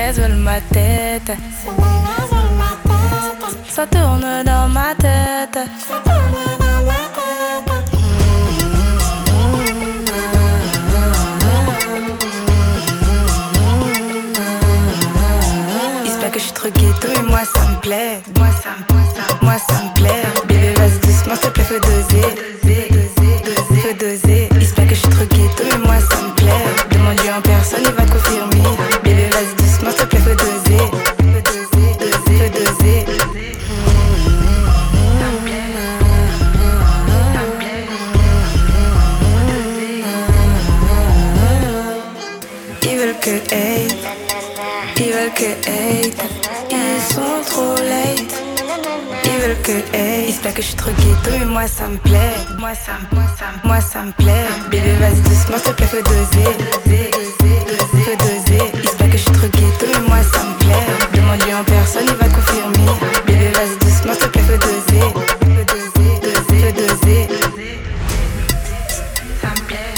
négresses veulent ma tête. Ça tourne dans ma tête. J'espère que je suis trop ghetto et moi ça me plaît. Moi ça me plaît. Bébé vas-y doucement s'il te plaît, faut doser. Faut doser. J'espère que je suis trop ghetto et moi ça me plaît. Demande-lui en personne, il va confirmer. Bébé vas-y doucement s'il te plaît, faut doser. Faut doser. Ils veulent que hate, ils veulent que hate, ils sont trop late. Ils veulent que hate, j'espère que je suis trop ghetto et moi ça me plaît. Moi ça me plaît. Bébé vas-y doucement s'il te plaît, faut doser. Faut doser. J'espère que je suis trop ghetto et moi ça me plaît. Demande-lui en personne, il va confirmer. Bébé vas-y doucement s'il te plaît, faut doser. Faut doser. Ça me plaît.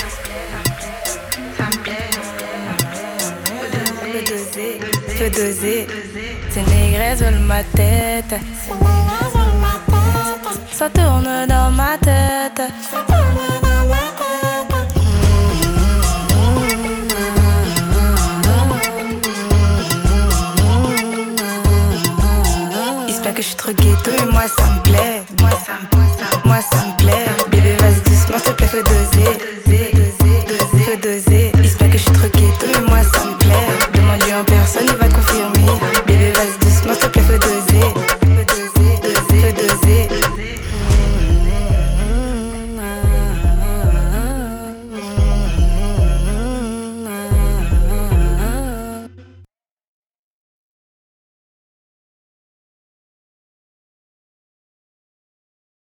Faut doser. Ces négresses veulent ma tête. Ça tourne dans ma tête. J'espère que je suis trop ghetto et moi ça me plaît.